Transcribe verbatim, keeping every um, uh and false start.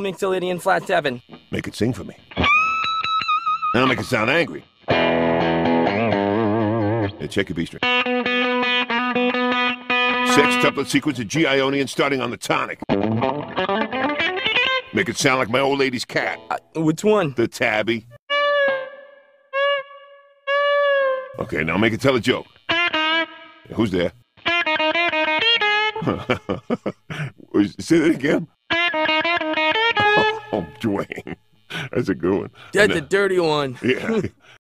Mixolydian flat seven. Make it sing for me. Now make it sound angry. Hey, check your B string. Sextuplet sequence of G Ionian starting on the tonic. Make it sound like my old lady's cat. Uh, which one? The tabby. Okay, now make it tell a joke. Who's there? Say that again? Oh, Dwayne. That's a good one. That's a dirty one. Yeah.